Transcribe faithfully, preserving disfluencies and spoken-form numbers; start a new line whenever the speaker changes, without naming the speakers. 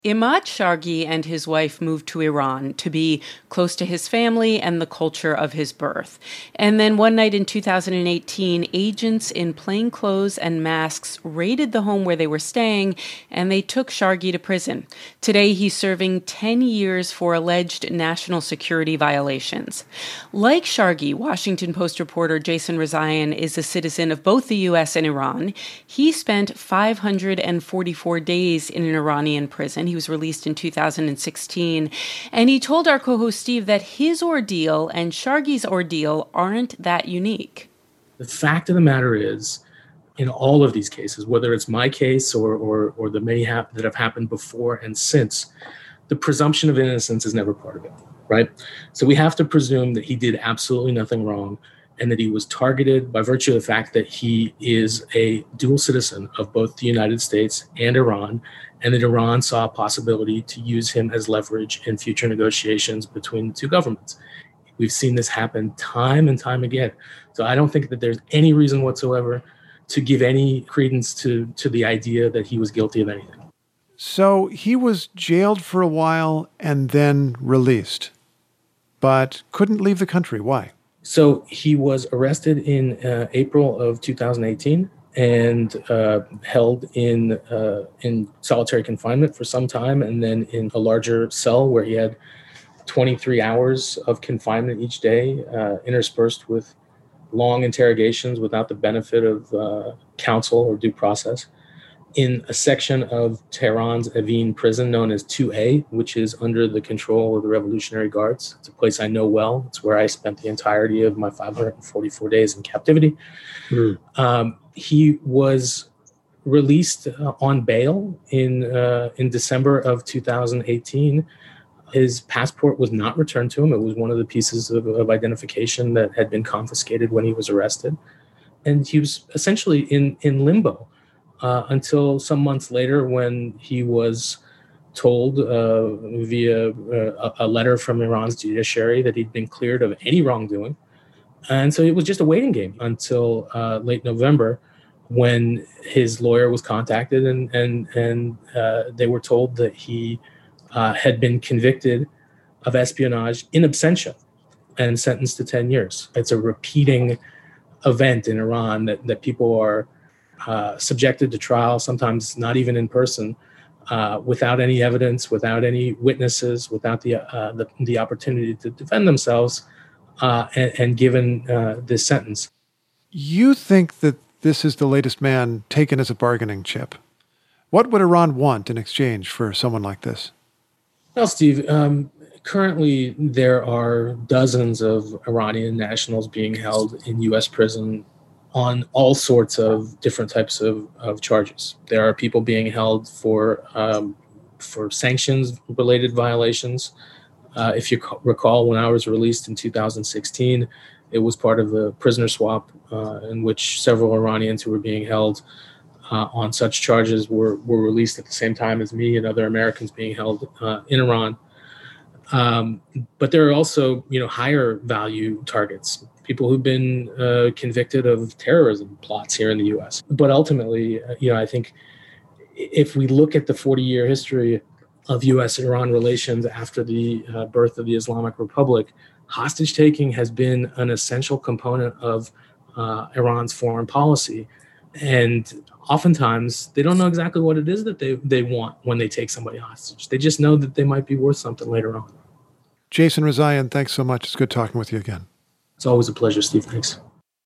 Imad Shargi and his wife moved to Iran to be close to his family and the culture of his birth. And then one night in two thousand eighteen, agents in plain clothes and masks raided the home where they were staying, and they took Shargi to prison. Today, he's serving ten years for alleged national security violations. Like Shargi, Washington Post reporter Jason Rezaian is a citizen of both the U S and Iran. He spent five hundred forty-four days in an Iranian prison. He was released in two thousand sixteen. And he told our co-host Steve that his ordeal and Shargi's ordeal aren't that unique.
The fact of the matter is, in all of these cases, whether it's my case or or, or the many hap- that have happened before and since, the presumption of innocence is never part of it, right? So we have to presume that he did absolutely nothing wrong and that he was targeted by virtue of the fact that he is a dual citizen of both the United States and Iran, and that Iran saw a possibility to use him as leverage in future negotiations between the two governments. We've seen this happen time and time again. So I don't think that there's any reason whatsoever to give any credence to, to the idea that he was guilty of anything.
So he was jailed for a while and then released, but couldn't leave the country. Why?
So he was arrested in uh, April of two thousand eighteen and uh, held in uh, in solitary confinement for some time, and then in a larger cell where he had twenty-three hours of confinement each day, uh, interspersed with long interrogations without the benefit of uh, counsel or due process, in a section of Tehran's Evin prison known as two A, which is under the control of the Revolutionary Guards. It's a place I know well. It's where I spent the entirety of my five hundred forty-four days in captivity. Mm. Um, he was released uh, on bail in uh, in December of two thousand eighteen. His passport was not returned to him. It was one of the pieces of, of identification that had been confiscated when he was arrested. And he was essentially in, in limbo uh, until some months later when he was told uh, via uh, a letter from Iran's judiciary that he'd been cleared of any wrongdoing. And so it was just a waiting game until uh, late November when his lawyer was contacted and, and, and uh, they were told that he Uh, had been convicted of espionage in absentia and sentenced to ten years. It's a repeating event in Iran that, that people are uh, subjected to trial, sometimes not even in person, uh, without any evidence, without any witnesses, without the uh, the, the opportunity to defend themselves, uh, and, and given uh, this sentence.
You think that this is the latest man taken as a bargaining chip. What would Iran want in exchange for someone like this?
Well, Steve, um, currently there are dozens of Iranian nationals being held in U S prison on all sorts of different types of, of charges. There are people being held for um, for sanctions-related violations. Uh, if you co- recall, when I was released in two thousand sixteen, it was part of a prisoner swap uh, in which several Iranians who were being held Uh, on such charges were, were released at the same time as me and other Americans being held uh, in Iran. Um, but there are also, you know, higher value targets, people who've been uh, convicted of terrorism plots here in the U S. But ultimately, uh, you know, I think if we look at the forty-year history of U S-Iran relations after the uh, birth of the Islamic Republic, hostage taking has been an essential component of uh, Iran's foreign policy. And oftentimes they don't know exactly what it is that they, they want when they take somebody hostage. They just know that they might be worth something later on.
Jason Rezaian, thanks so much. It's good talking with you again.
It's always a pleasure, Steve. Thanks.